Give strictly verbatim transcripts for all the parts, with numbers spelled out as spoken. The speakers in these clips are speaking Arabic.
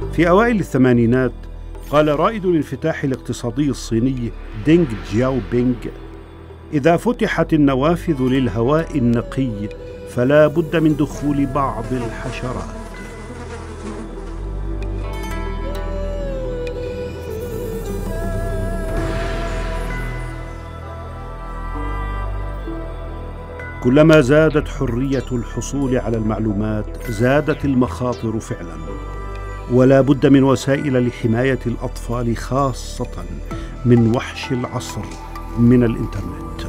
في أوائل الثمانينات قال رائد الانفتاح الاقتصادي الصيني دينغ جياو بينغ: إذا فتحت النوافذ للهواء النقي فلا بد من دخول بعض الحشرات. كلما زادت حرية الحصول على المعلومات زادت المخاطر فعلا، ولا بد من وسائل لحماية الأطفال خاصة من وحش العصر من الإنترنت.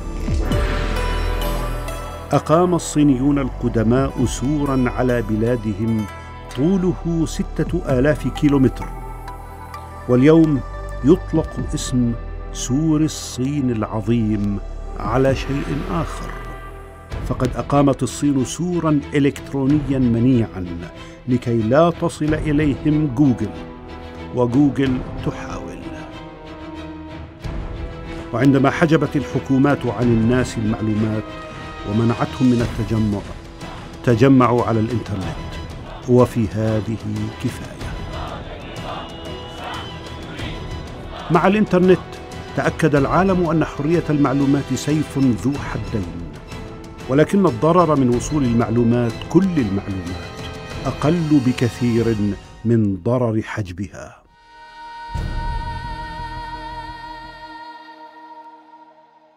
أقام الصينيون القدماء سوراً على بلادهم طوله ستة آلاف كيلومتر، واليوم يطلق اسم سور الصين العظيم على شيء آخر، فقد أقامت الصين سوراً إلكترونياً منيعاً لكي لا تصل إليهم جوجل، وجوجل تحاول. وعندما حجبت الحكومات عن الناس المعلومات ومنعتهم من التجمع، تجمعوا على الإنترنت، وفي هذه كفاية. مع الإنترنت تأكد العالم أن حرية المعلومات سيف ذو حدين، ولكن الضرر من وصول المعلومات، كل المعلومات، أقل بكثير من ضرر حجبها.